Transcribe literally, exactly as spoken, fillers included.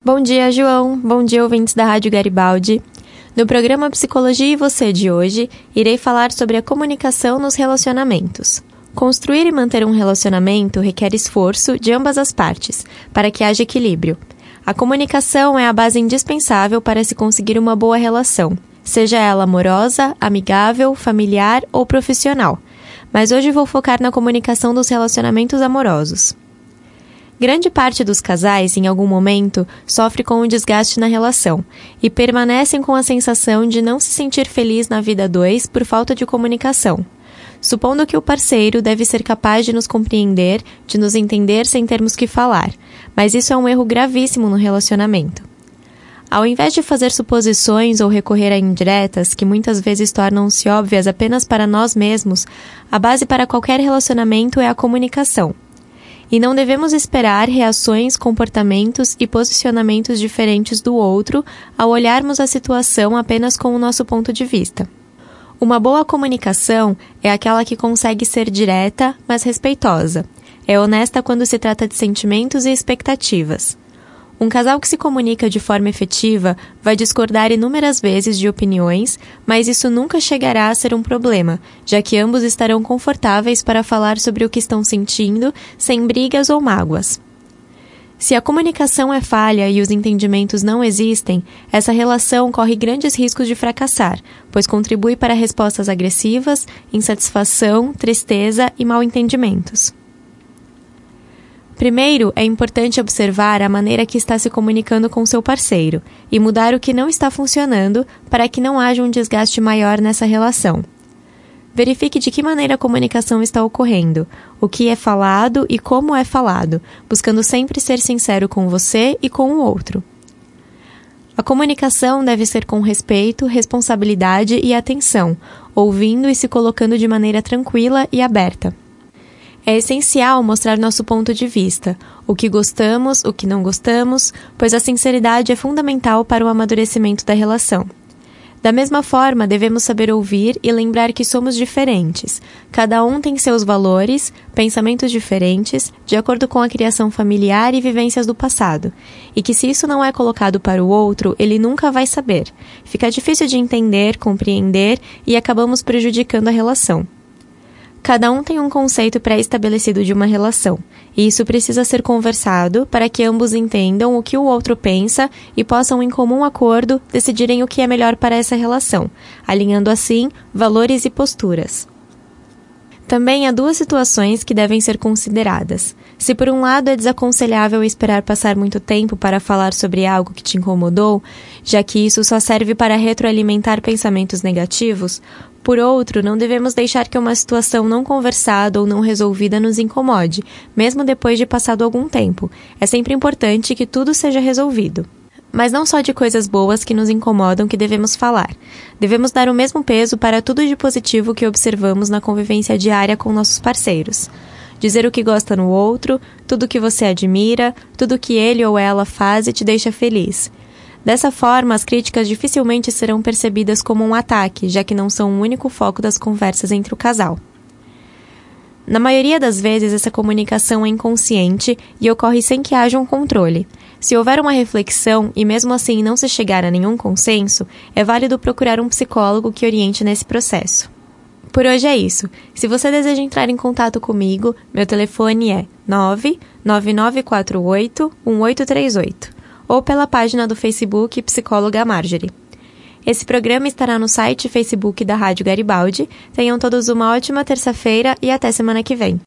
Bom dia, João. Bom dia, ouvintes da Rádio Garibaldi. No programa Psicologia e Você de hoje, irei falar sobre a comunicação nos relacionamentos. Construir e manter um relacionamento requer esforço de ambas as partes, para que haja equilíbrio. A comunicação é a base indispensável para se conseguir uma boa relação, seja ela amorosa, amigável, familiar ou profissional. Mas hoje vou focar na comunicação dos relacionamentos amorosos. Grande parte dos casais, em algum momento, sofre com um desgaste na relação e permanecem com a sensação de não se sentir feliz na vida a dois por falta de comunicação. Supondo que o parceiro deve ser capaz de nos compreender, de nos entender sem termos que falar, mas isso é um erro gravíssimo no relacionamento. Ao invés de fazer suposições ou recorrer a indiretas, que muitas vezes tornam-se óbvias apenas para nós mesmos, a base para qualquer relacionamento é a comunicação. E não devemos esperar reações, comportamentos e posicionamentos diferentes do outro ao olharmos a situação apenas com o nosso ponto de vista. Uma boa comunicação é aquela que consegue ser direta, mas respeitosa. É honesta quando se trata de sentimentos e expectativas. Um casal que se comunica de forma efetiva vai discordar inúmeras vezes de opiniões, mas isso nunca chegará a ser um problema, já que ambos estarão confortáveis para falar sobre o que estão sentindo, sem brigas ou mágoas. Se a comunicação é falha e os entendimentos não existem, essa relação corre grandes riscos de fracassar, pois contribui para respostas agressivas, insatisfação, tristeza e mal-entendimentos. Primeiro, é importante observar a maneira que está se comunicando com seu parceiro e mudar o que não está funcionando para que não haja um desgaste maior nessa relação. Verifique de que maneira a comunicação está ocorrendo, o que é falado e como é falado, buscando sempre ser sincero com você e com o outro. A comunicação deve ser com respeito, responsabilidade e atenção, ouvindo e se colocando de maneira tranquila e aberta. É essencial mostrar nosso ponto de vista, o que gostamos, o que não gostamos, pois a sinceridade é fundamental para o amadurecimento da relação. Da mesma forma, devemos saber ouvir e lembrar que somos diferentes. Cada um tem seus valores, pensamentos diferentes, de acordo com a criação familiar e vivências do passado, e que se isso não é colocado para o outro, ele nunca vai saber. Fica difícil de entender, compreender e acabamos prejudicando a relação. Cada um tem um conceito pré-estabelecido de uma relação, e isso precisa ser conversado para que ambos entendam o que o outro pensa e possam, em comum acordo, decidirem o que é melhor para essa relação, alinhando assim valores e posturas. Também há duas situações que devem ser consideradas. Se por um lado é desaconselhável esperar passar muito tempo para falar sobre algo que te incomodou, já que isso só serve para retroalimentar pensamentos negativos, por outro, não devemos deixar que uma situação não conversada ou não resolvida nos incomode, mesmo depois de passado algum tempo. É sempre importante que tudo seja resolvido. Mas não só de coisas boas que nos incomodam que devemos falar. Devemos dar o mesmo peso para tudo de positivo que observamos na convivência diária com nossos parceiros. Dizer o que gosta no outro, tudo que você admira, tudo que ele ou ela faz e te deixa feliz. Dessa forma, as críticas dificilmente serão percebidas como um ataque, já que não são o único foco das conversas entre o casal. Na maioria das vezes, essa comunicação é inconsciente e ocorre sem que haja um controle. Se houver uma reflexão e mesmo assim não se chegar a nenhum consenso, é válido procurar um psicólogo que oriente nesse processo. Por hoje é isso. Se você deseja entrar em contato comigo, meu telefone é nove nove nove quatro oito um oito três oito. Ou pela página do Facebook Psicóloga Marjorie. Esse programa estará no site e Facebook da Rádio Garibaldi. Tenham todos uma ótima terça-feira e até semana que vem.